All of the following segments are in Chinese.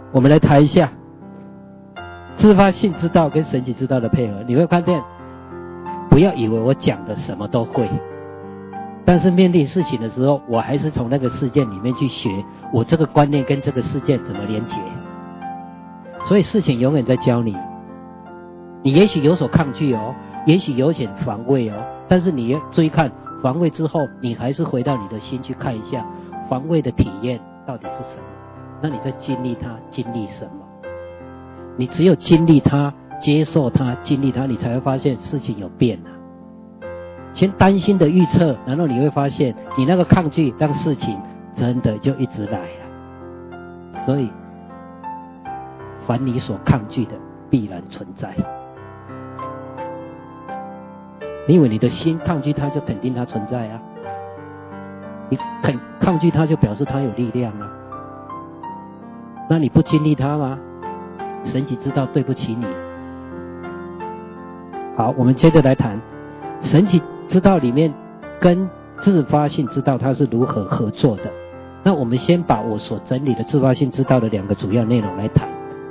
我们来谈一下自发性知道跟神奇知道的配合。你会看见，不要以为我讲的什么都会，但是面对事情的时候，我还是从那个事件里面去学，我这个观念跟这个事件怎么连结。所以事情永远在教你，你也许有所抗拒哦，也许有点防卫哦，但是你要追看防卫之后，你还是回到你的心去看一下防卫的体验到底是什么，那你在经历它，经历什么？你只有经历它，接受它，经历它，你才会发现事情有变了。先担心的预测，然后你会发现你那个抗拒让事情真的就一直来了。所以凡你所抗拒的必然存在。你以为你的心抗拒它就肯定它存在啊？你抗拒它就表示它有力量啊？那你不经历它吗？神奇知道对不起你。好，我们接着来谈神奇知道里面跟自发性知道它是如何合作的。那我们先把我所整理的自发性知道的两个主要内容来谈。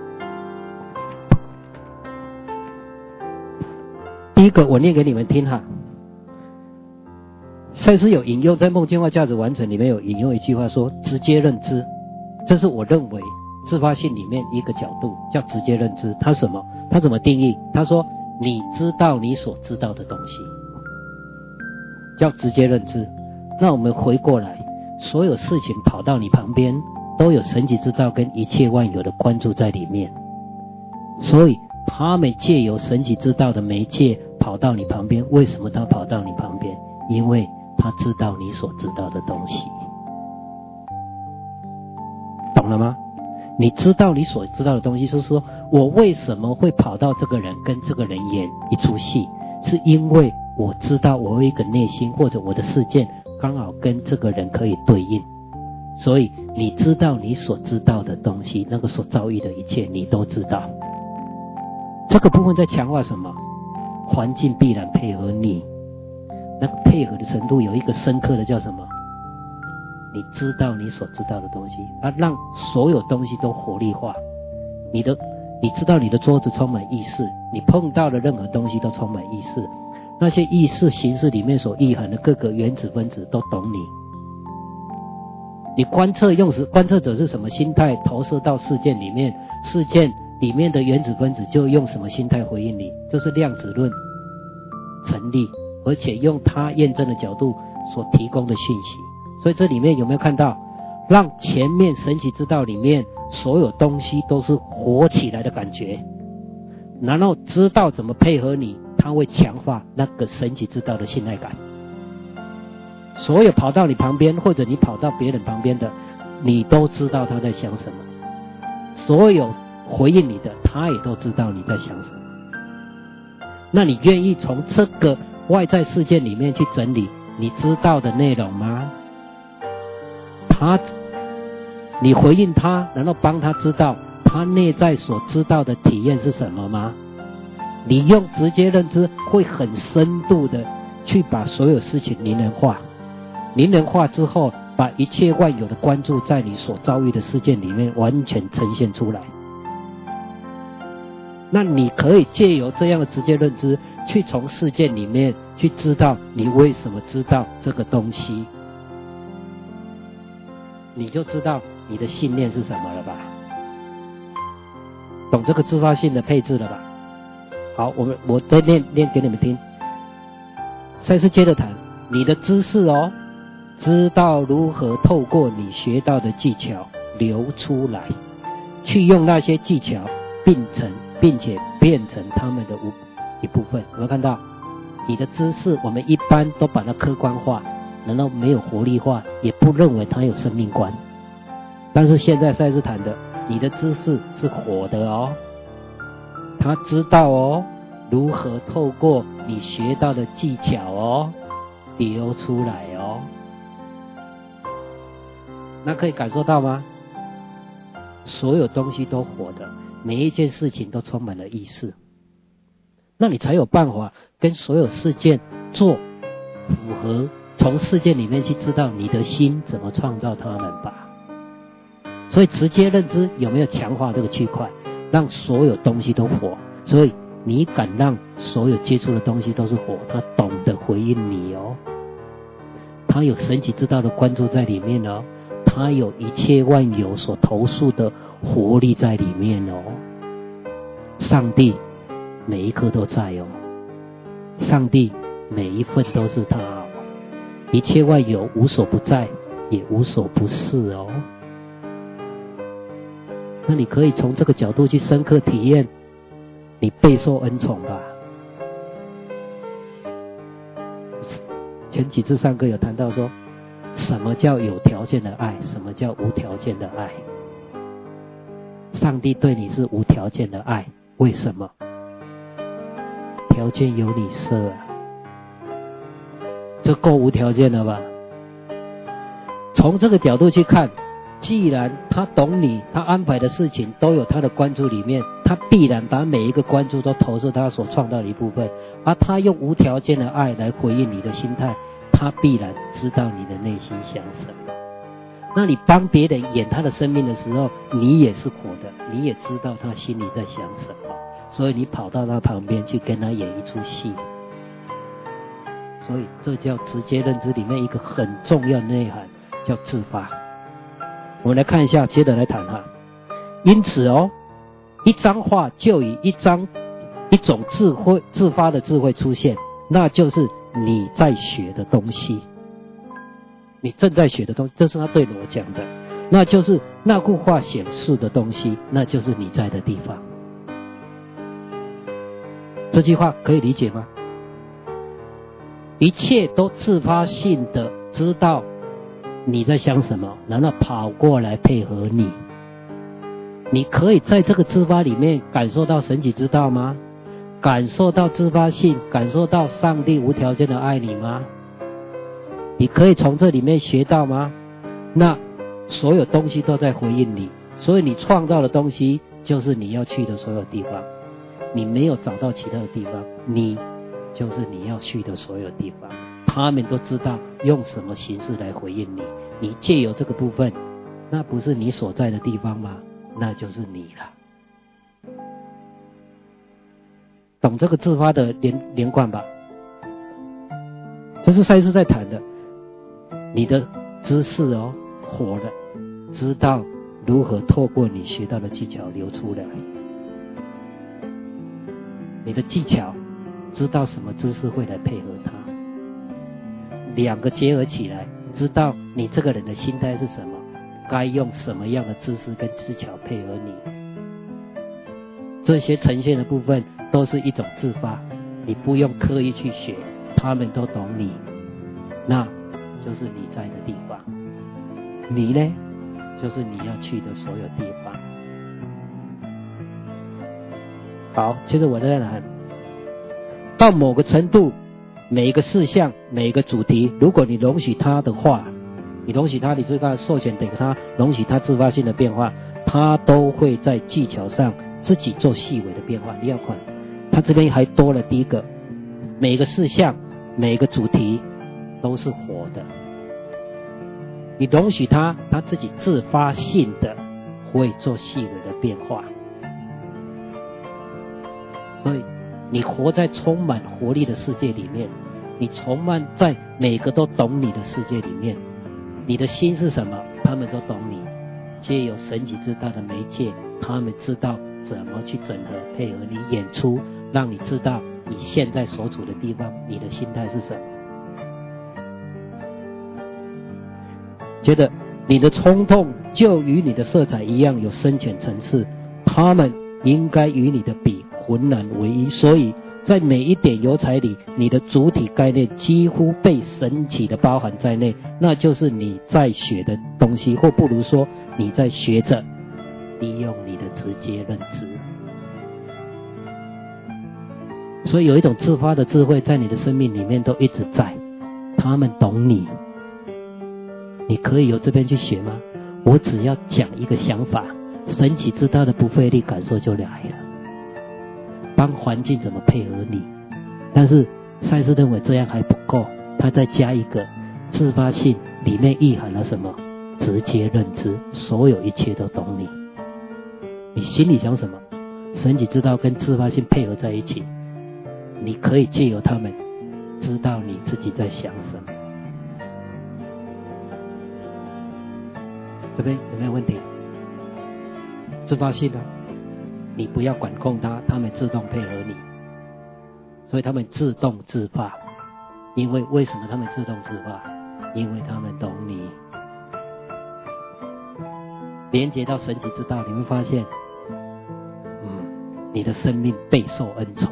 第一个我念给你们听哈。赛斯有引用在梦境化价值完成里面有引用一句话说，直接认知，这是我认为自发性里面一个角度叫直接认知。它什么？它怎么定义？他说你知道你所知道的东西叫直接认知。那我们回过来，所有事情跑到你旁边都有神奇知道跟一切万有的关注在里面，所以他们借由神奇知道的媒介跑到你旁边。为什么他跑到你旁边？因为他知道你所知道的东西。懂了吗？你知道你所知道的东西，就是说我为什么会跑到这个人跟这个人演一出戏，是因为我知道我有一个内心或者我的事件刚好跟这个人可以对应。所以你知道你所知道的东西，那个所遭遇的一切你都知道。这个部分在强化什么？环境必然配合你，那个配合的程度有一个深刻的叫什么？你知道你所知道的东西，让所有东西都活力化。你知道你的桌子充满意识，你碰到的任何东西都充满意识，那些意识形式里面所蕴含的各个原子分子都懂你。你观测者是什么心态投射到事件里面，事件里面的原子分子就用什么心态回应你，这是量子论成立，而且用它验证的角度所提供的讯息。所以这里面有没有看到，让前面神奇之道里面所有东西都是活起来的感觉，然后知道怎么配合你，它会强化那个神奇之道的信赖感。所有跑到你旁边或者你跑到别人旁边的，你都知道他在想什么，所有回应你的他也都知道你在想什么。那你愿意从这个外在事件里面去整理你知道的内容吗？你回应他，然后帮他知道他内在所知道的体验是什么吗？你用直接认知会很深度的去把所有事情拟人化，拟人化之后把一切万有的关注在你所遭遇的事件里面完全呈现出来。那你可以借由这样的直接认知去从事件里面去知道你为什么知道这个东西，你就知道你的信念是什么了吧？懂这个自发性的配置了吧？好，我再念给你们听。赛斯接着谈你的知识哦，知道如何透过你学到的技巧流出来，去用那些技巧并且变成他们的一部分。有没有看到？你的知识我们一般都把它客观化，然后没有活力化，也不认为它有生命观。但是现在赛斯谈的，你的知识是活的哦，他知道哦，如何透过你学到的技巧哦流出来哦。那可以感受到吗？所有东西都活的，每一件事情都充满了意识，那你才有办法跟所有事件做符合，从事件里面去知道你的心怎么创造它们吧。 所以直接认知有没有强化这个区块，让所有东西都活？所以你敢让所有接触的东西都是活，他懂得回应你哦，他有神奇之道的关注在里面哦，他有一切万有所投诉的活力在里面哦。上帝每一刻都在哦，上帝每一份都是他哦，一切万有无所不在，也无所不是哦。那你可以从这个角度去深刻体验你备受恩宠吧。前几次上课有谈到说，什么叫有条件的爱，什么叫无条件的爱。上帝对你是无条件的爱，为什么？条件由你设啊，这够无条件了吧？从这个角度去看，既然他懂你，他安排的事情都有他的关注里面，他必然把每一个关注都投射他所创造的一部分，而他用无条件的爱来回应你的心态，他必然知道你的内心想什么。那你帮别人演他的生命的时候，你也是活的，你也知道他心里在想什么，所以你跑到他旁边去跟他演一出戏。所以这叫直接认知里面一个很重要的内涵，叫自发。我们来看一下，接着来谈哈。因此哦，一张画就以一种自发的智慧出现，那就是你在学的东西，你正在学的东西，这是他对我讲的，那就是那幅画显示的东西，那就是你在的地方。这句话可以理解吗？一切都自发性的知道你在想什么，然后跑过来配合你。你可以在这个自发里面感受到神奇之道吗？感受到自发性，感受到上帝无条件的爱你吗？你可以从这里面学到吗？那所有东西都在回应你，所以你创造的东西就是你要去的所有地方。你没有找到其他的地方，你就是你要去的所有地方。他们都知道用什么形式来回应你，你借由这个部分，那不是你所在的地方吗？那就是你了。懂这个自发的连贯吧？这是赛斯在谈的。你的知识哦，活了，知道如何透过你学到的技巧流出来。你的技巧知道什么知识会来配合它，两个结合起来，知道你这个人的心态是什么，该用什么样的知识跟技巧配合你。这些呈现的部分都是一种自发，你不用刻意去学，他们都懂你，那就是你在的地方。你呢，就是你要去的所有地方。好，接着我再来，到某个程度，每一个事项，每一个主题，如果你容许它的话，你容许它，你最大的授权给它，容许它自发性的变化，它都会在技巧上自己做细微的变化。你要看，它这边还多了第一个，每一个事项，每一个主题都是活的。你容许它，它自己自发性的会做细微的变化。所以你活在充满活力的世界里面，你充满在每个都懂你的世界里面，你的心是什么，他们都懂你。皆有神奇之道的媒介，他们知道怎么去整合配合你演出，让你知道你现在所处的地方，你的心态是什么。觉得你的冲动就与你的色彩一样有深浅层次，他们应该与你的笔浑然为一，所以在每一点油彩里，你的主体概念几乎被神奇的包含在内，那就是你在学的东西，或不如说你在学着利用你的直接认知。所以有一种自发的智慧在你的生命里面都一直在，他们懂你。你可以由这边去学吗？我只要讲一个想法，神奇之道的不费力感受就来了。帮环境怎么配合你，但是赛斯认为这样还不够，他再加一个自发性，里面蕴含了什么？ 直接认知，所有一切都懂你。你心里想什么，神己知道跟自发性配合在一起，你可以借由他们知道你自己在想什么。这边有没有问题？自发性的，你不要管控它，他们自动配合你，所以他们自动自发。因为为什么他们自动自发？因为他们懂你。连接到神己之道，你会发现你的生命备受恩宠。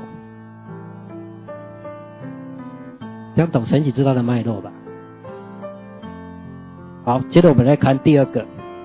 这样懂神己之道的脉络吧。好，接着我们来看第二个。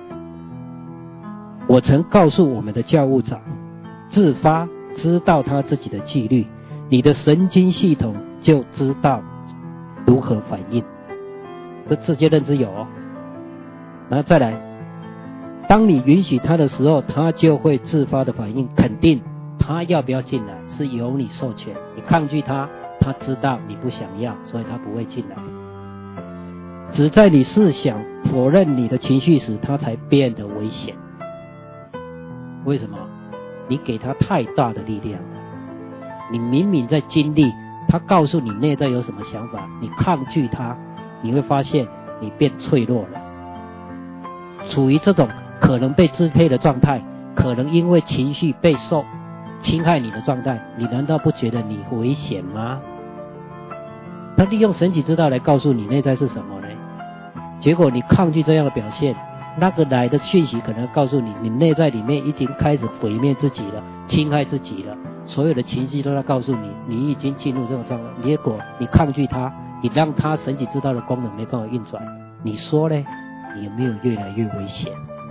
我曾告诉我们的教务长，自发知道他自己的纪律，你的神经系统就知道如何反应。这直接认知有哦。然后再来，当你允许他的时候，他就会自发的反应，肯定他要不要进来是由你授权。你抗拒他，他知道你不想要，所以他不会进来。只在你试想否认你的情绪时，他才变得危险。为什么？你给他太大的力量了。你明明在经历，他告诉你内在有什么想法，你抗拒他，你会发现你变脆弱了。处于这种可能被支配的状态，可能因为情绪被受侵害你的状态，你难道不觉得你危险吗？他利用神己之道来告诉你内在是什么呢？结果你抗拒这样的表现，那个来的讯息可能告诉你，你内在里面已经开始毁灭自己了，侵害自己了，所有的情绪都在告诉你，你已经进入这种状态。结果你抗拒它，你让它神己之道的功能没办法运转，你说呢？你有没有越来越危险？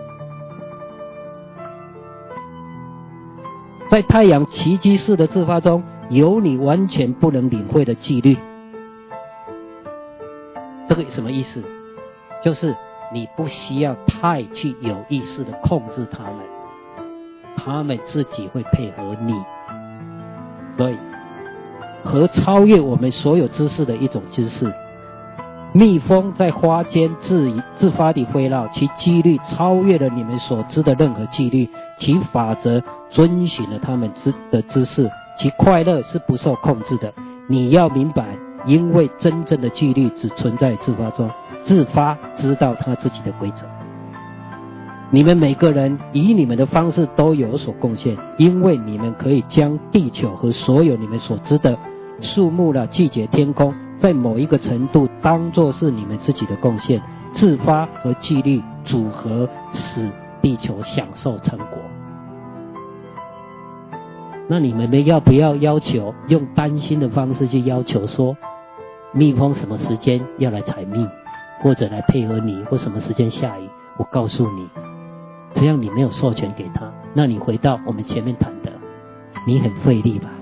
在太阳奇迹式的自发中，有你完全不能领会的纪律。这个什么意思？就是你不需要太去有意识的控制他们，他们自己会配合你。所以和超越我们所有知识的一种知识，蜜蜂在花间自发地飞绕，其纪律超越了你们所知的任何纪律，其法则遵循了他们的知识，其快乐是不受控制的。你要明白，因为真正的纪律只存在自发中，自发知道他自己的规则。你们每个人以你们的方式都有所贡献，因为你们可以将地球和所有你们所知的树木了、季节、天空，在某一个程度当作是你们自己的贡献。自发和纪律组合，使地球享受成果。那你们要不要要求用担心的方式去要求说，蜜蜂什么时间要来采蜜，或者来配合你，或什么时间下雨？我告诉你，这样你没有授权给他，那你回到我们前面谈的，你很费力吧？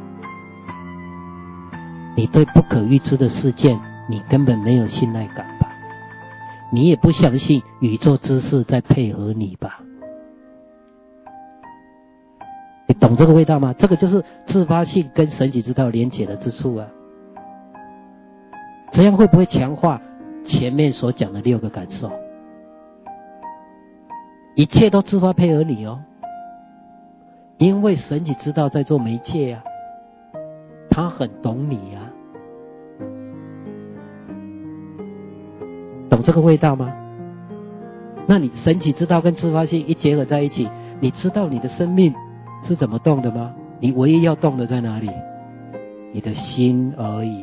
你对不可预知的事件，你根本没有信赖感吧？你也不相信宇宙知识在配合你吧？你懂这个味道吗？这个就是自发性跟神己之道连结的之处啊。这样会不会强化前面所讲的6个感受？一切都自发配合你哦，因为神己之道在做媒介啊，他很懂你啊。懂这个味道吗？那你神己之道跟自发性一结合在一起，你知道你的生命是怎么动的吗？你唯一要动的在哪里？你的心而已。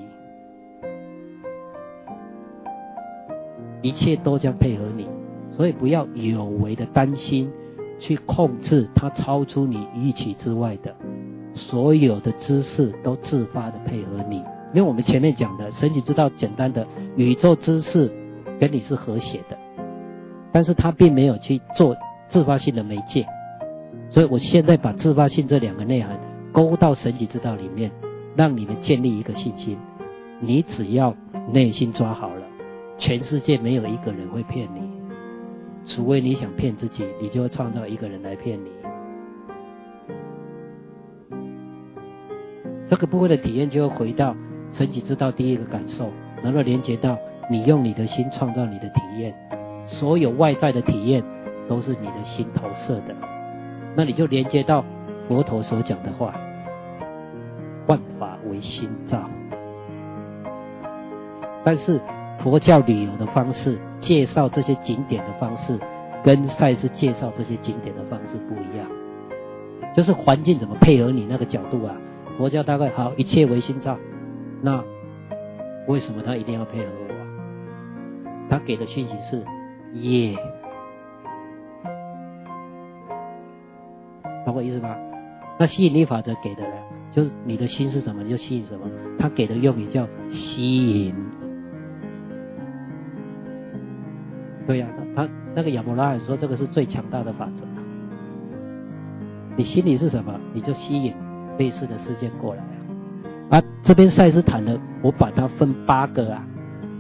一切都将配合你，所以不要有为的担心去控制它，超出你预期之外的所有的知识都自发的配合你。因为我们前面讲的神己之道，简单的宇宙知识跟你是和谐的，但是它并没有去做自发性的媒介。所以我现在把自发性这2个内涵勾到神己之道里面，让你们建立一个信心。你只要内心抓好了，全世界没有一个人会骗你，除非你想骗自己，你就会创造一个人来骗你。这个部分的体验就会回到神己之道第1个感受，然后连接到你用你的心创造你的体验。 所有外在的体验都是你的心投射的。那你就连接到佛陀所讲的话，万法唯心造。但是佛教旅游的方式，介绍这些景点的方式，跟赛斯介绍这些景点的方式不一样。就是环境怎么配合你那个角度啊。佛教大概好，一切唯心造。那为什么他一定要配合我？他给的讯息是业，懂我意思吗？那吸引力法则给的呢，就是你的心是什么，你就吸引什么。他给的用语叫吸引。对呀，他那个亚伯拉罕说这个是最强大的法则。你心里是什么，你就吸引类似的事件过来啊。这边赛斯谈的，我把它分8个啊，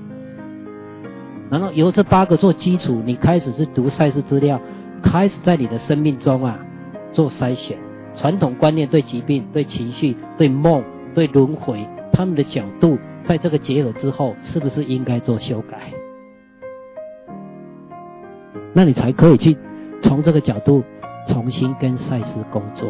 然后由这8个做基础，你开始是读赛斯资料，开始在你的生命中啊做筛选。传统观念对疾病、对情绪、对梦、对轮回，他们的角度在这个结合之后，是不是应该做修改？那你才可以去从这个角度重新跟赛斯工作。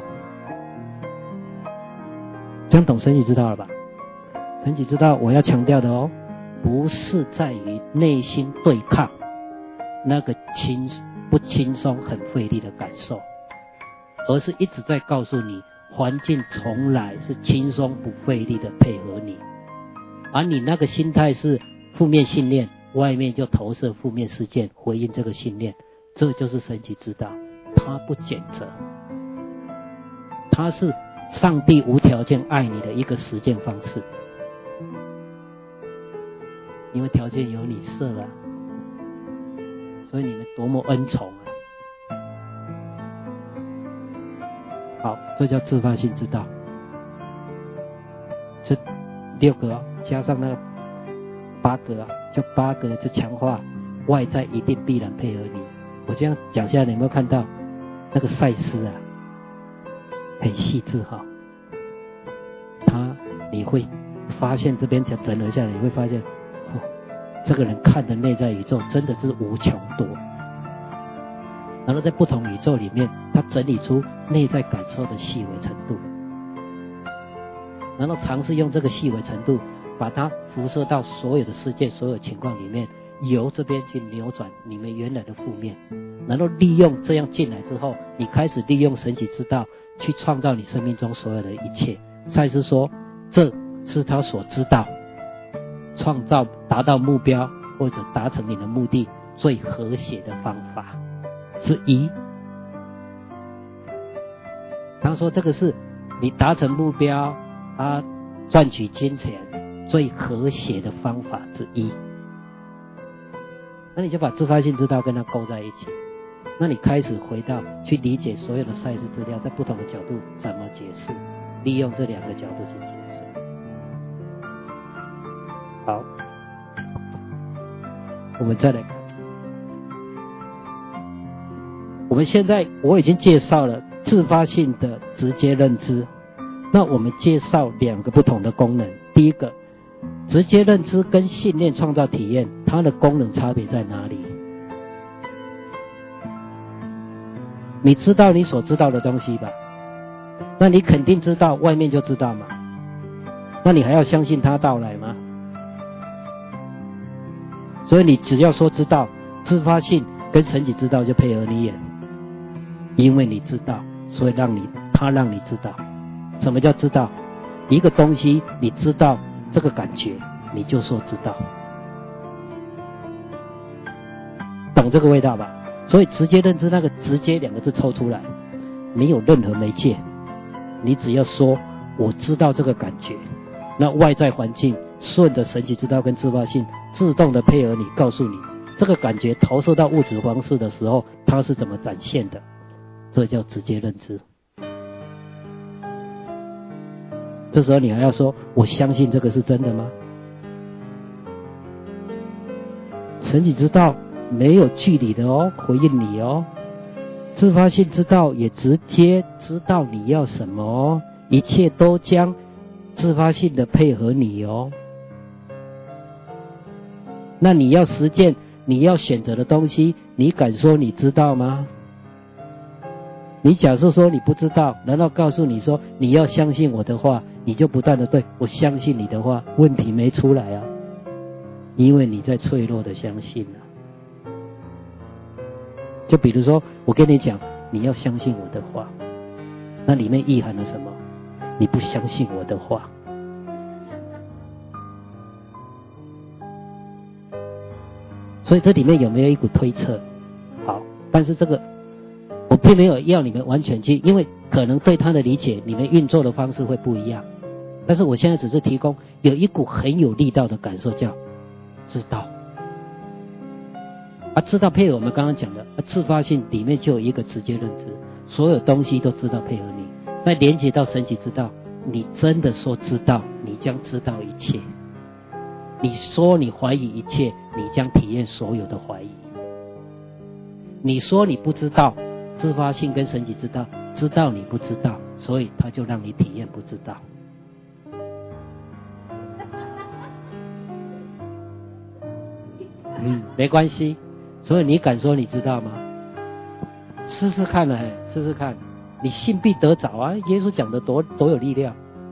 这样懂神奇之道了吧？神奇之道我要强调的哦，不是在于内心对抗那个不轻松很费力的感受，而是一直在告诉你，环境从来是轻松不费力的配合你，而你那个心态是负面信念，外面就投射负面事件回应这个信念。这就是神奇之道，它不谴责，它是上帝无条件爱你的一个实践方式。因为条件由你设啊，所以你们多么恩宠啊！好，这叫自发性之道。这6个啊，加上那8个啊，就8个就强化外在一定必然配合你。我这样讲下来，你有没有看到那个赛斯啊，很细致哈？你会发现这边整合下来，你会发现，这个人看的内在宇宙真的是无穷多。然后在不同宇宙里面，他整理出内在感受的细微程度，然后尝试用这个细微程度，把它辐射到所有的世界、所有情况里面，由这边去扭转你们原来的负面，然后利用这样进来之后，你开始利用神奇之道去创造你生命中所有的一切。赛斯说，这是他所知道创造达到目标或者达成你的目的最和谐的方法之一。他说这个是你达成目标赚取金钱最和谐的方法之一。那你就把自发性之道跟它勾在一起，那你开始回到去理解所有的赛斯资料在不同的角度怎么解释，利用这2个角度去解释。好，我们再来看，我们现在我已经介绍了自发性的直接认知，那我们介绍2个不同的功能。第一个，直接认知跟信念创造体验，它的功能差别在哪里？你知道你所知道的东西吧？那你肯定知道，外面就知道嘛？那你还要相信它到来吗？所以你只要说知道，自发性跟神奇之道就配合你演，因为你知道，所以他让你知道。什么叫知道？一个东西你知道这个感觉，你就说知道，懂这个味道吧？所以直接认知那个直接2个字抽出来，没有任何媒介，你只要说我知道这个感觉，那外在环境顺着神奇之道跟自发性自动的配合你，告诉你这个感觉投射到物质方式的时候它是怎么展现的，这叫直接认知。这时候你还要说我相信这个是真的吗？神奇之道没有距离的哦，回应你哦。自发性之道也直接知道你要什么哦，一切都将自发性的配合你哦。那你要实践你要选择的东西，你敢说你知道吗？你假设说你不知道，难道告诉你说你要相信我的话，你就不断的对我相信你的话，问题没出来啊，因为你在脆弱的相信啊。就比如说我跟你讲你要相信我的话，那里面意含了什么？你不相信我的话。所以这里面有没有一股推测？好，但是这个我并没有要你们完全去，因为可能对他的理解你们运作的方式会不一样，但是我现在只是提供有一股很有力道的感受，叫知道啊，知道配合我们刚刚讲的自发性里面就有一个直接认知，所有东西都知道配合你，再连接到神奇知道，你真的说知道，你将知道一切。你说你怀疑一切，你将体验所有的怀疑。你说你不知道，自发性跟神奇知道，知道你不知道，所以他就让你体验不知道。没关系。所以你敢说你知道吗？试试看啊，试试看。你信必得着啊，耶稣讲的多有力量。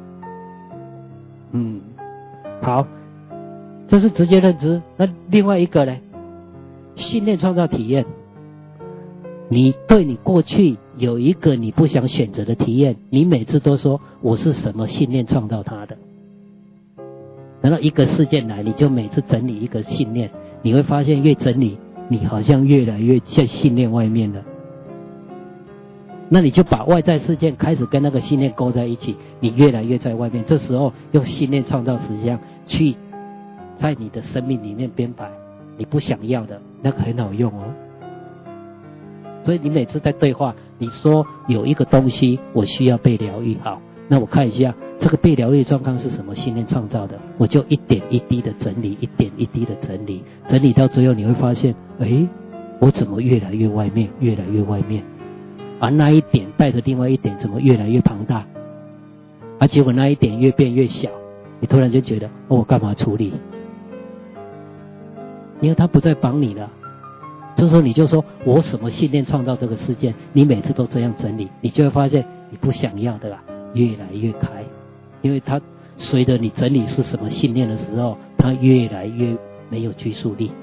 好。这是直接认知。那另外一个呢？信念创造体验。你对你过去有一个你不想选择的体验，你每次都说我是什么信念创造它的。然后一个事件来，你就每次整理一个信念，你会发现越整理，你好像越来越在信念外面了。那你就把外在事件开始跟那个信念勾在一起，你越来越在外面。这时候用信念创造实相去在你的生命里面编排你不想要的，那个很好用哦。所以你每次在对话，你说有一个东西我需要被疗愈，好，那我看一下这个被疗愈的状况是什么信念创造的，我就一点一滴的整理，一点一滴的整理，整理到最后你会发现，我怎么越来越外面，越来越外面，而那一点带着另外一点怎么越来越庞大，而结果那一点越变越小，你突然就觉得我干嘛处理？因为他不再帮你了。这时候你就说我什么信念创造这个事件，你每次都这样整理，你就会发现你不想要的越来越开，因为它随着你整理是什么信念的时候，它越来越没有拘束力。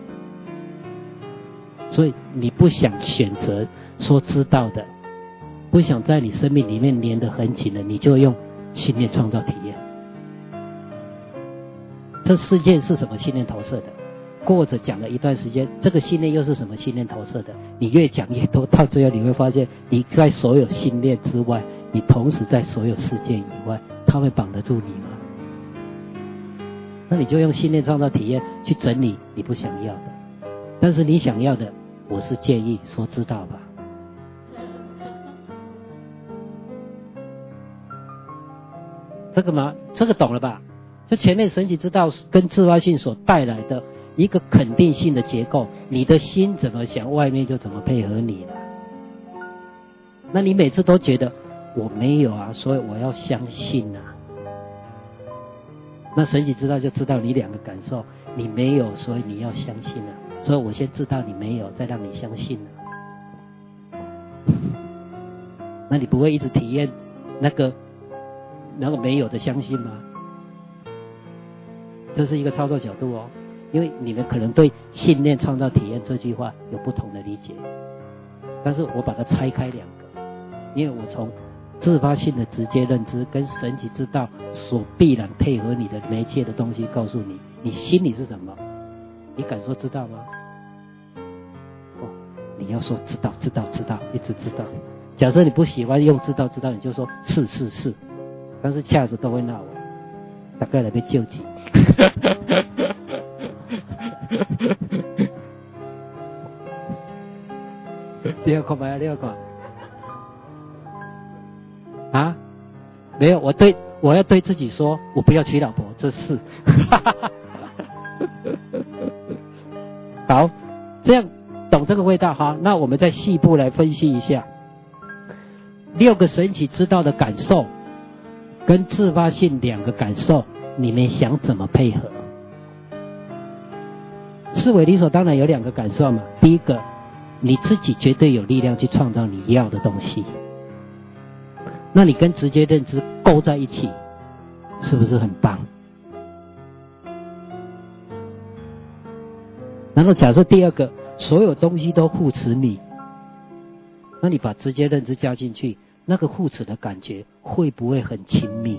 所以你不想选择说知道的，不想在你生命里面连得很紧的，你就用信念创造体验。这事件是什么信念投射的？或者讲了一段时间，这个信念又是什么信念投射的？你越讲越多，到最后你会发现，你在所有信念之外，你同时在所有事件以外，它会绑得住你吗？那你就用信念创造体验去整理你不想要的，但是你想要的，我是建议说知道吧。这个吗？这个懂了吧？就前面神奇之道跟自发性所带来的一个肯定性的结构，你的心怎么想，外面就怎么配合你了。那你每次都觉得我没有啊，所以我要相信啊。那神奇知道就知道你两个感受，你没有，所以你要相信啊。所以我先知道你没有，再让你相信啊。那你不会一直体验那个没有的相信吗？这是一个操作角度哦。因为你们可能对信念创造体验这句话有不同的理解，但是我把它拆开两个，因为我从自发性的直接认知跟神奇之道所必然配合你的媒介的东西告诉你，你心里是什么？你敢说知道吗？你要说知道，知道，知道，一直知道。假设你不喜欢用知道，知道，你就说是是是，但是恰时都会闹我，大概来被救济。你要看吗？你要看啊？没有，我要对自己说，我不要娶老婆，这是。好，这样懂这个味道哈。那我们再细部来分析一下6个神奇知道的感受跟自发性2个感受，你们想怎么配合？ 视为理所当然有2个感受嘛。第一个，你自己绝对有力量去创造你要的东西，那你跟直接认知勾在一起，是不是很棒？然后假设第2个，所有东西都护持你，那你把直接认知加进去，那个护持的感觉会不会很亲密？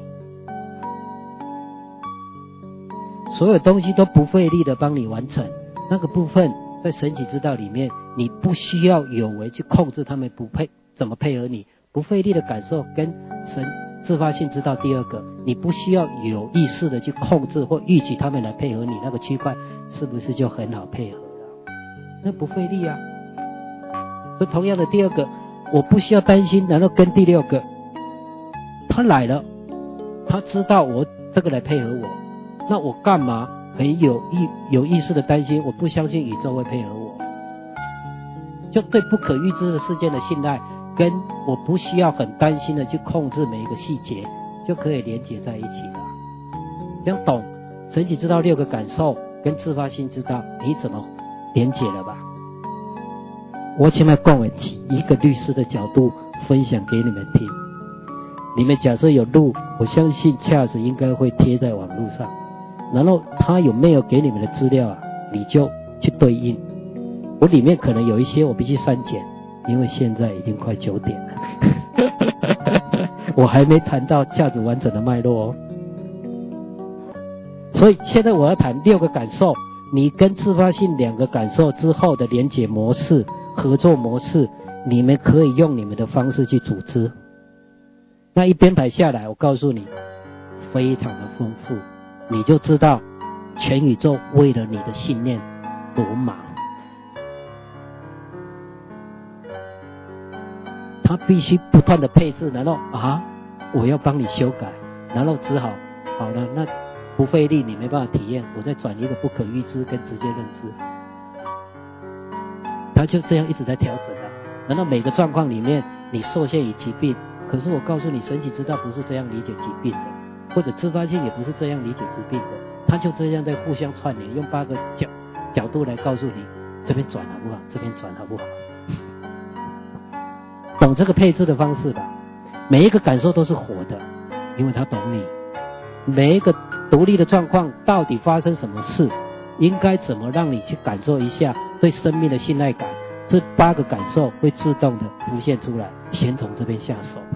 所有东西都不费力的帮你完成，那个部分在神奇之道里面，你不需要有为去控制他们怎么配合你，不费力的感受跟神自发性知道。第2个，你不需要有意识的去控制或预期他们来配合你，那个区块是不是就很好配合了？那不费力啊。所以同样的第2个，我不需要担心，然后跟第6个，他来了，他知道我这个来配合我，那我干嘛很有意识的担心？我不相信宇宙会配合我，就对不可预知的事件的信赖，跟我不需要很担心的去控制每一个细节，就可以连结在一起了。这样懂神奇知道6个感受跟自发性知道，你怎么连结了吧？我前面跟我以一个律师的角度分享给你们听。你们假设有录，我相信恰实应该会贴在网络上，然后他有没有给你们的资料啊，你就去对应。我里面可能有一些我必须删减，因为现在已经快9点了我还没谈到价值完整的脉络哦。所以现在我要谈6个感受，你跟自发性2个感受之后的连结模式、合作模式，你们可以用你们的方式去组织。那一编排下来，我告诉你非常的丰富，你就知道全宇宙为了你的信念多忙。他必须不断的配置，然后我要帮你修改，然后只好好了，那不费力你没办法体验，我再转一个不可预知跟直接认知，他就这样一直在调整啊。然后每个状况里面你受限于疾病，可是我告诉你，神奇之道不是这样理解疾病的，或者自发性也不是这样理解疾病的，他就这样在互相串联，用8个角度来告诉你，这边转好不好，这边转好不好，懂这个配置的方式吧？每一个感受都是活的，因为他懂你。每一个独立的状况到底发生什么事，应该怎么让你去感受一下对生命的信赖感，这8个感受会自动的浮现出来，先从这边下手吧。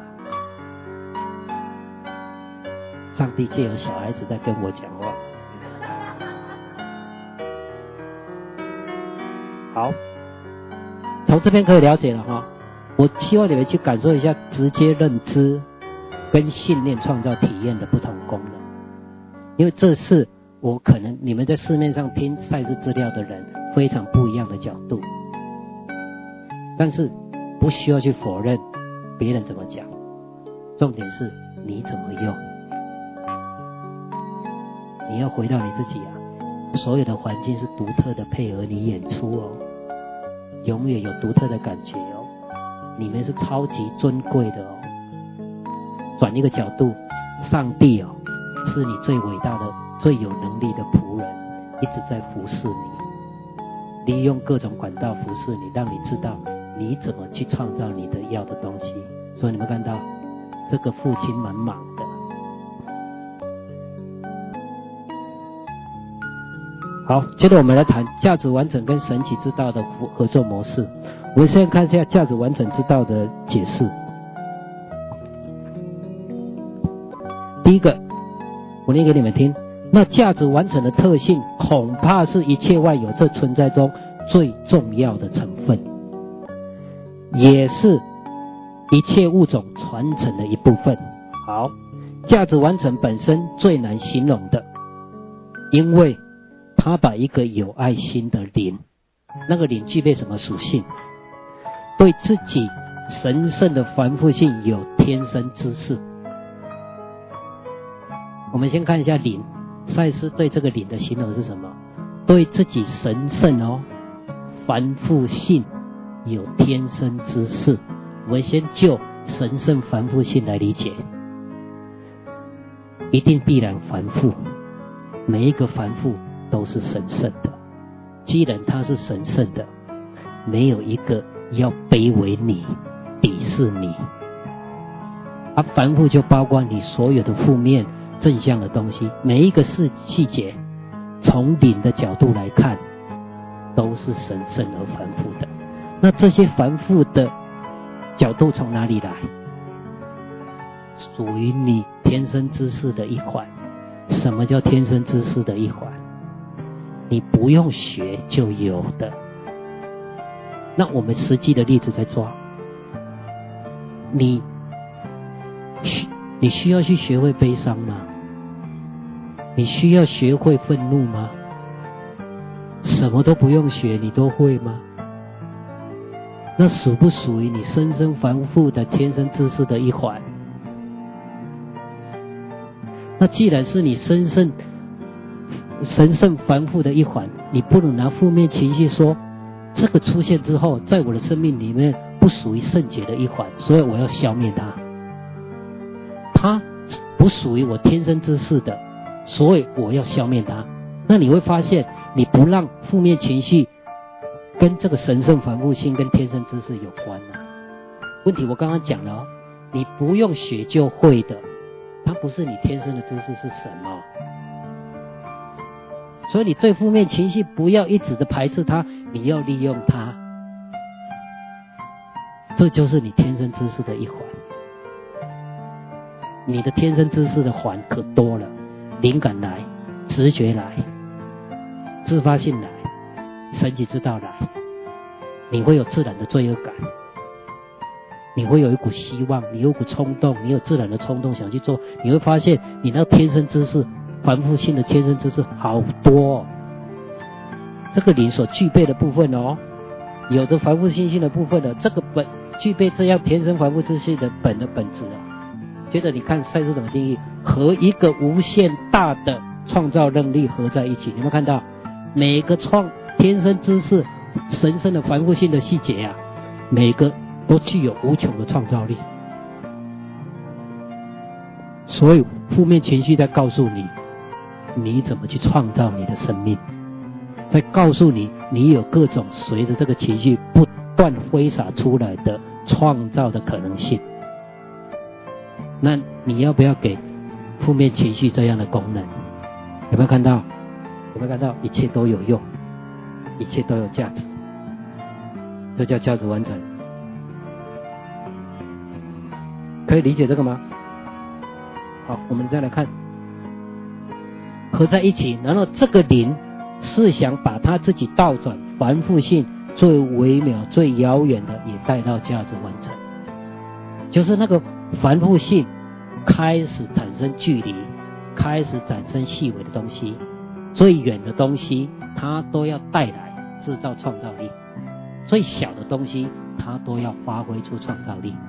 上帝借由小孩子在跟我讲话。好，从这边可以了解了哈。我希望你们去感受一下直接认知跟信念创造体验的不同功能，因为这是我可能你们在市面上听赛事资料的人非常不一样的角度，但是不需要去否认别人怎么讲，重点是你怎么用。你要回到你自己啊，所有的环境是独特的配合你演出哦，永远有独特的感觉哦，你们是超级尊贵的哦。转一个角度，上帝哦，是你最伟大的、最有能力的仆人，一直在服侍你，利用各种管道服侍你，让你知道你怎么去创造你的要的东西。所以你们看到这个父亲蛮忙的。好，接着我们来谈价值完整跟神奇之道的合作模式。我们先看一下价值完整之道的解释。第一个，我念给你们听。那价值完整的特性，恐怕是一切万有这存在中最重要的成分，也是一切物种传承的一部分。好，价值完整本身最难形容的，因为他把一个有爱心的灵，那个灵具备什么属性？对自己神圣的繁复性有天生知识。我们先看一下灵，赛斯对这个灵的形容是什么？对自己神圣繁复性有天生知识。我们先就神圣繁复性来理解，一定必然繁复，每一个繁复都是神圣的， 既然它是神圣的，没有一个要卑微你、鄙视你。凡夫就包括你所有的负面、正向的东西，每一个细节，从灵的角度来看，都是神圣而凡夫的。那这些凡夫的角度从哪里来？属于你天生知识的一环。什么叫天生知识的一环？你不用学就有的。那我们实际的例子在抓，你需要去学会悲伤吗？你需要学会愤怒吗？什么都不用学，你都会吗？那属不属于你生生凡夫的天生知识的一环？那既然是你神圣凡夫的一环，你不能拿负面情绪说这个出现之后，在我的生命里面不属于圣洁的一环，所以我要消灭它。它不属于我天生知识的，所以我要消灭它。那你会发现，你不让负面情绪跟这个神圣凡夫性跟天生知识有关啊。问题我刚刚讲了哦，你不用学就会的，它不是你天生的知识是什么？所以你对负面情绪不要一直的排斥它，你要利用它，这就是你天生知识的一环。你的天生知识的环可多了，灵感来，直觉来，自发性来，神奇之道来，你会有自然的罪恶感，你会有一股希望，你有一股冲动，你有自然的冲动想去做，你会发现你那天生知识繁复性的天生知识好多哦，这个灵所具备的部分哦，有着繁复性的部分的，这个具备这样天生繁复知识的本质哦。接着你看赛斯怎么定义，和一个无限大的创造能力合在一起。有没有看到每个天生知识神圣的繁复性的细节啊，每个都具有无穷的创造力。所以负面情绪在告诉你你怎么去创造你的生命，在告诉你你有各种随着这个情绪不断挥洒出来的创造的可能性。那你要不要给负面情绪这样的功能？有没有看到？有没有看到？一切都有用，一切都有价值，这叫价值完成。可以理解这个吗？好，我们再来看合在一起，然后这个灵是想把他自己倒转繁复性最微妙最遥远的也带到价值完成，就是那个繁复性开始产生距离，开始产生细微的东西，最远的东西它都要带来制造创造力，最小的东西它都要发挥出创造力。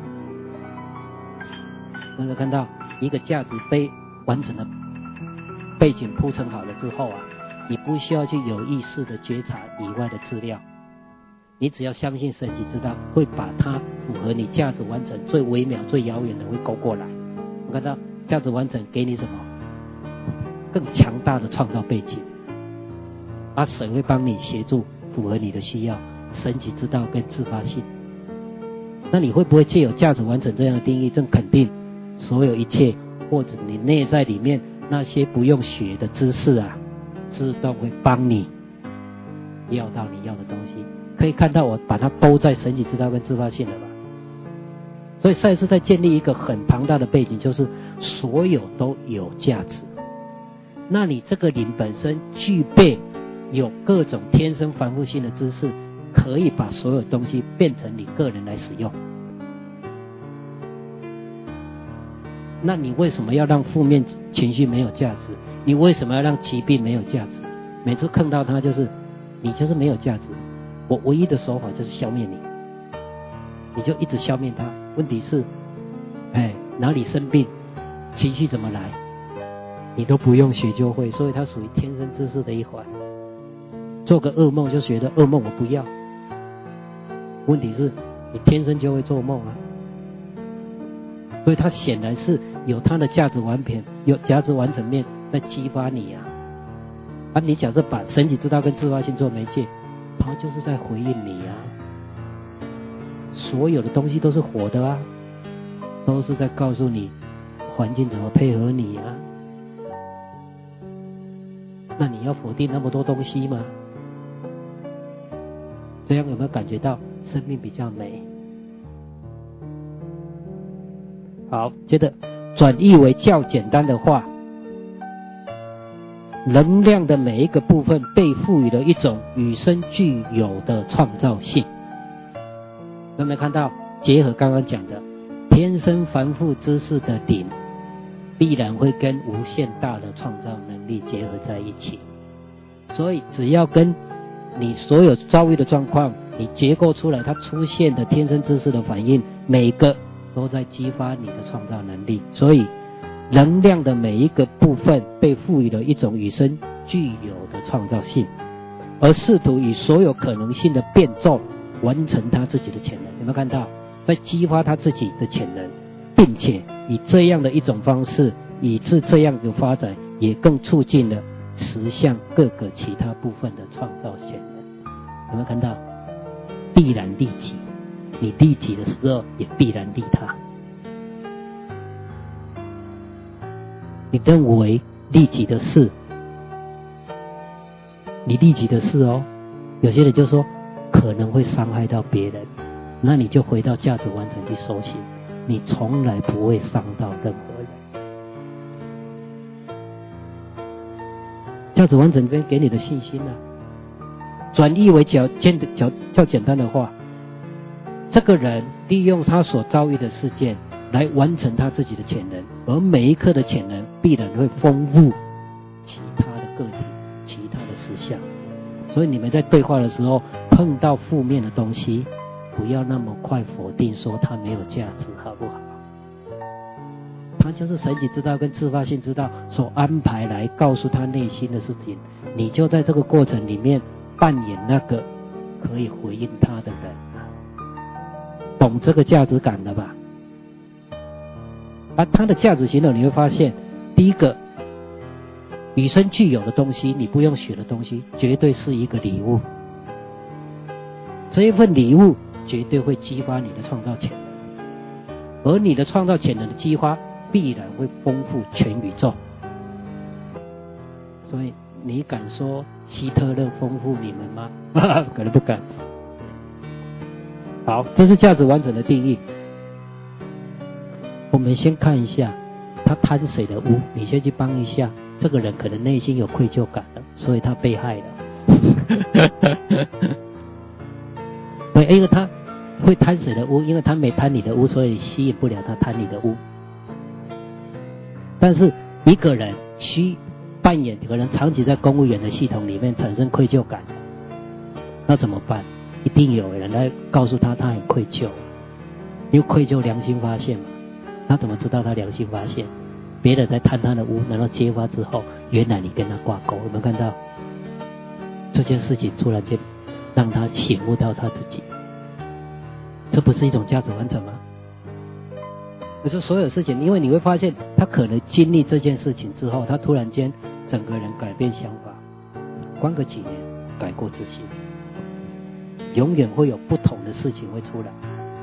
有没有看到一个价值被完成的背景铺陈好了之后啊，你不需要去有意识的觉察以外的资料，你只要相信神奇之道会把它符合你价值完成最微妙最遥远的会勾过来。我看到价值完成给你什么更强大的创造背景，而神会帮你协助符合你的需要，神奇之道跟自发性。那你会不会借有价值完成这样的定义，正肯定所有一切或者你内在里面那些不用学的知识啊，自动会帮你要到你要的东西。可以看到我把它都在神奇之道跟自发性了吧。所以赛斯在建立一个很庞大的背景，就是所有都有价值。那你这个灵本身具备有各种天生繁复性的知识，可以把所有东西变成你个人来使用。那你为什么要让负面情绪没有价值？你为什么要让疾病没有价值？每次碰到它就是你就是没有价值。我唯一的手法就是消灭你，你就一直消灭它。问题是哪里生病，情绪怎么来，你都不用学就会，所以它属于天生知识的一环。做个噩梦就觉得噩梦我不要，问题是你天生就会做梦啊，所以它显然是有它的价值完成面在激发你啊。 啊，你假设把神体知道跟自发性做媒介，它就是在回应你啊。所有的东西都是活的啊，都是在告诉你环境怎么配合你啊。那你要否定那么多东西吗？这样有没有感觉到生命比较美？好，接着转译为较简单的话，能量的每一个部分被赋予了一种与生俱有的创造性。有没有看到结合刚刚讲的天生凡夫之士的灵，必然会跟无限大的创造能力结合在一起。所以只要跟你所有遭遇的状况，你结构出来它出现的天生之士的反应，每个都在激发你的创造能力。所以能量的每一个部分被赋予了一种与生俱有的创造性，而试图以所有可能性的变奏完成他自己的潜能。有没有看到在激发他自己的潜能，并且以这样的一种方式，以致这样的发展也更促进了实相各个其他部分的创造潜能。有没有看到必然利己，你利己的时候也必然利他。你认为利己的事，你利己的事哦，有些人就说可能会伤害到别人，那你就回到价值完成去收心，你从来不会伤到任何人。价值完整这边给你的信心啊，转译为较简单的话，这个人利用他所遭遇的事件来完成他自己的潜能，而每一刻的潜能必然会丰富其他的个体、其他的实相。所以你们在对话的时候碰到负面的东西，不要那么快否定说它没有价值，好不好？它就是神级之道跟自发性之道所安排来告诉他内心的事情，你就在这个过程里面扮演那个可以回应他的人，懂这个价值感了吧？而它的价值形容你会发现，第一个与生俱有的东西，你不用学的东西，绝对是一个礼物。这一份礼物绝对会激发你的创造潜能，而你的创造潜能的激发必然会丰富全宇宙。所以你敢说希特勒丰富你们吗？可能不敢。好，这是价值完整的定义。我们先看一下他贪谁的污，你先去帮一下。这个人可能内心有愧疚感了，所以他被害了。对，因为他会贪谁的污，因为他没贪你的污，所以吸引不了他贪你的污。但是一个人需扮演可能长期在公务员的系统里面产生愧疚感，那怎么办？一定有人来告诉他很愧疚，因为愧疚良心发现嘛。他怎么知道他良心发现？别人在贪他的污，然后揭发之后，原来你跟他挂钩。有没有看到这件事情突然间让他醒悟到他自己？这不是一种价值完整吗？可是所有事情，因为你会发现他可能经历这件事情之后，他突然间整个人改变想法，关个几年改过自新，永远会有不同的事情会出来。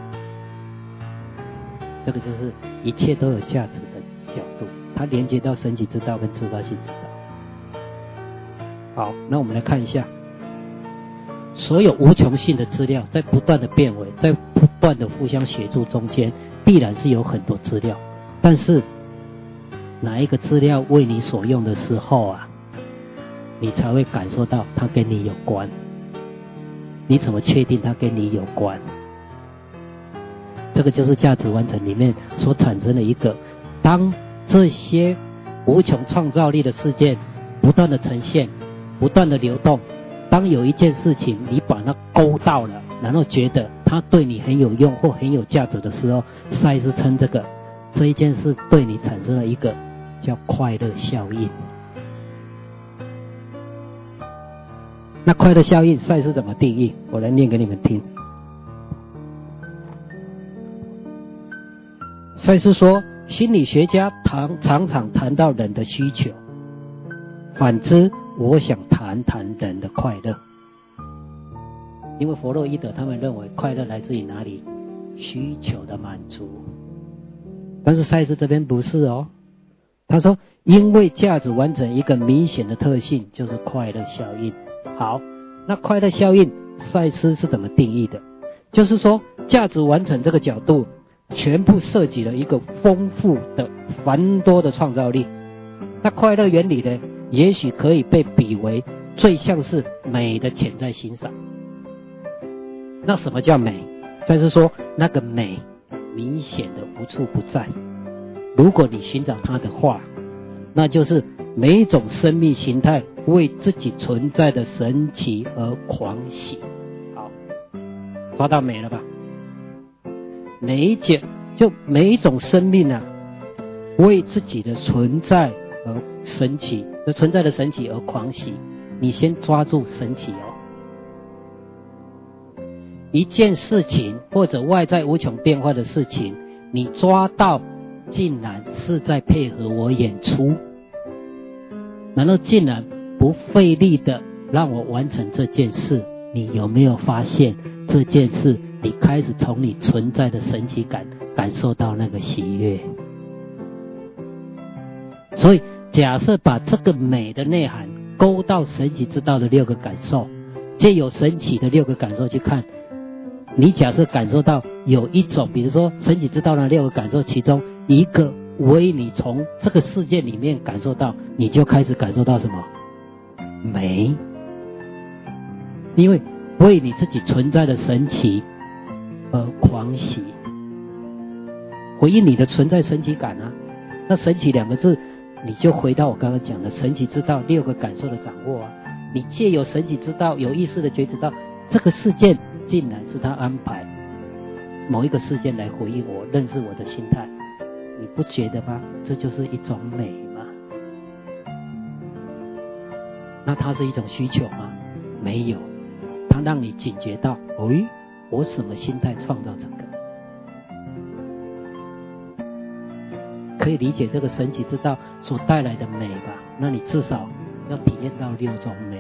这个就是一切都有价值的角度，它连接到神奇之道跟自发性之道。好，那我们来看一下，所有无穷性的资料在不断的变为，在不断的互相协助中间，必然是有很多资料，但是哪一个资料为你所用的时候啊，你才会感受到它跟你有关。你怎么确定它跟你有关？这个就是价值完成里面所产生的一个，当这些无穷创造力的事件不断的呈现，不断的流动，当有一件事情你把它勾到了，然后觉得它对你很有用或很有价值的时候，赛斯称这一件事对你产生了一个叫快乐效应。那快乐效应赛斯怎么定义？我来念给你们听。赛斯说，心理学家常常谈到人的需求，反之我想谈谈人的快乐。因为弗洛伊德他们认为快乐来自于哪里？需求的满足。但是赛斯这边不是哦，他说因为价值完成一个明显的特性，就是快乐效应。好，那快乐效应赛斯是怎么定义的？就是说价值完成这个角度全部涉及了一个丰富的繁多的创造力。那快乐原理呢，也许可以被比为最像是美的潜在欣赏。那什么叫美？就是说那个美明显的无处不在，如果你寻找它的话，那就是每一种生命形态为自己存在的神奇而狂喜。好，抓到美了吧？每一种生命啊，为自己的存在而神奇，存在的神奇而狂喜。你先抓住神奇哦。一件事情或者外在无穷变化的事情，你抓到竟然是在配合我演出，然后竟然不费力的让我完成这件事。你有没有发现这件事你开始从你存在的神奇感感受到那个喜悦？所以假设把这个美的内涵勾到神奇之道的6个感受，借由神奇的6个感受去看，你假设感受到有一种，比如说神奇之道的6个感受其中一个为你从这个世界里面感受到，你就开始感受到什么？美。因为为你自己存在的神奇而狂喜，回应你的存在神奇感啊。那神奇2个字，你就回到我刚刚讲的神奇之道6个感受的掌握啊。你借由神奇之道有意识的觉知到这个事件竟然是他安排某一个事件来回应我，认识我的心态，你不觉得吗？这就是一种美吗？那它是一种需求吗？没有，它让你警觉到，我什么心态创造这个？可以理解这个神奇之道所带来的美吧？那你至少要体验到6种美。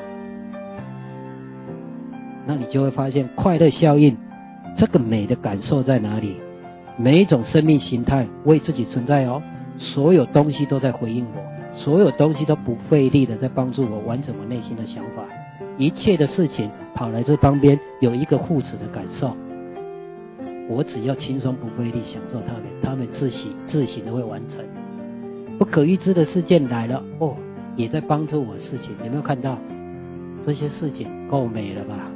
那你就会发现快乐效应这个美的感受在哪里？每一种生命形态为自己存在哦，所有东西都在回应我，所有东西都不费力的在帮助我完成我内心的想法，一切的事情跑来这旁边有一个互持的感受，我只要轻松不费力享受他们自行的会完成。不可预知的事件来了，也在帮助我事情，有没有看到？这些事情够美了吧？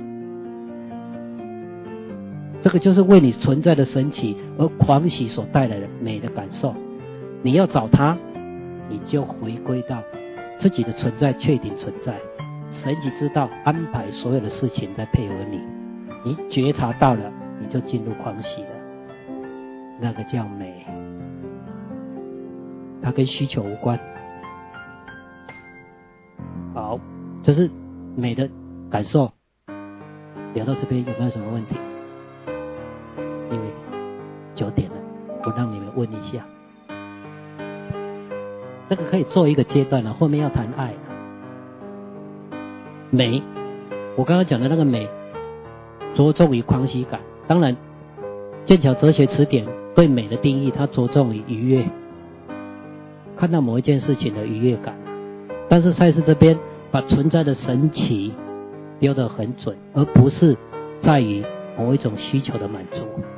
这个就是为你存在的神奇而狂喜所带来的美的感受。你要找它，你就回归到自己的存在确定存在，神奇之道安排所有的事情在配合你，你觉察到了，你就进入狂喜了，那个叫美。它跟需求无关。好，这是美的感受。聊到这边有没有什么问题？因为9点了，我让你们问一下。这个可以做一个阶段了，后面要谈爱。美，我刚刚讲的那个美着重于狂喜感。当然剑桥哲学词典对美的定义，它着重于愉悦，看到某一件事情的愉悦感。但是赛斯这边把存在的神奇丢得很准，而不是在于某一种需求的满足。